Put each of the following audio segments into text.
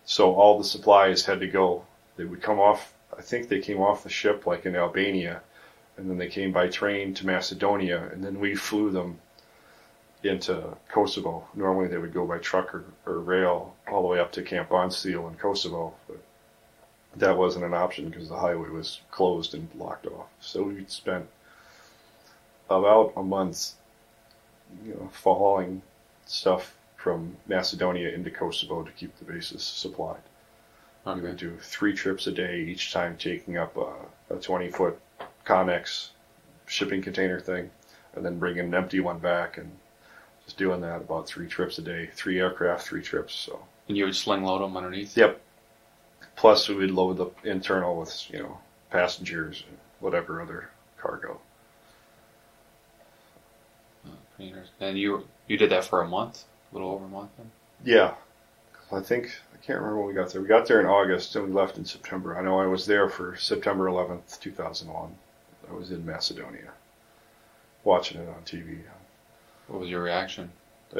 So all the supplies had to go. They would come off, I think they came off the ship like in Albania, and then they came by train to Macedonia, and then we flew them into Kosovo. Normally they would go by truck or rail all the way up to Camp Bondsteel in Kosovo, but that wasn't an option because the highway was closed and blocked off. So we spent about a month, hauling stuff from Macedonia into Kosovo to keep the bases supplied. Okay. We would do 3 trips a day, each time taking up a 20-foot Connex shipping container thing, and then bringing an empty one back, and just doing that about 3 trips a day, 3 aircraft, 3 trips. So. And you would sling load them underneath? Yep. Plus, we would load the internal with, passengers and whatever other cargo. And you did that for a month? A little over a month then? Yeah. I can't remember when we got there. We got there in August and we left in September. I know I was there for September 11th, 2001. I was in Macedonia, watching it on TV. What was your reaction?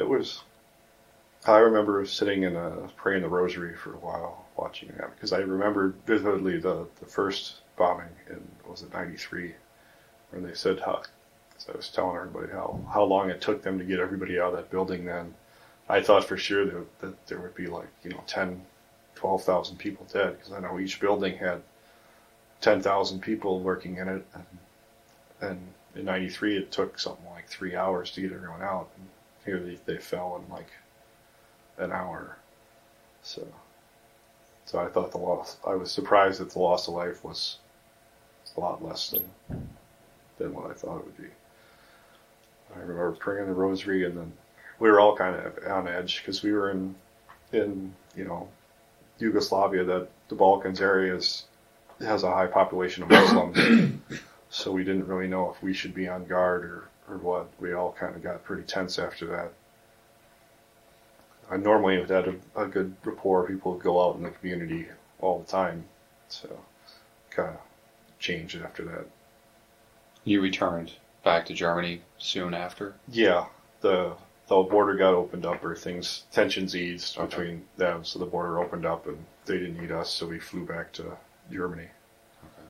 I remember sitting and praying the rosary for a while, watching that, because I remember vividly the first bombing in, was it 93, where they said how, so I was telling everybody how long it took them to get everybody out of that building then. I thought for sure that there would be 10, 12,000 people dead, because I know each building had 10,000 people working in it, and in 93 it took something like 3 hours to get everyone out, and here they fell in an hour. So I thought I was surprised that the loss of life was a lot less than what I thought it would be. I remember praying the rosary, and then we were all kind of on edge because we were in Yugoslavia, that the Balkans area has a high population of Muslims, so we didn't really know if we should be on guard or what. We all kind of got pretty tense after that. I normally would have a good rapport. People would go out in the community all the time, so kind of changed after that. You returned back to Germany soon after? Yeah, the border got opened up, or tensions eased between them, so the border opened up and they didn't need us, so we flew back to Germany.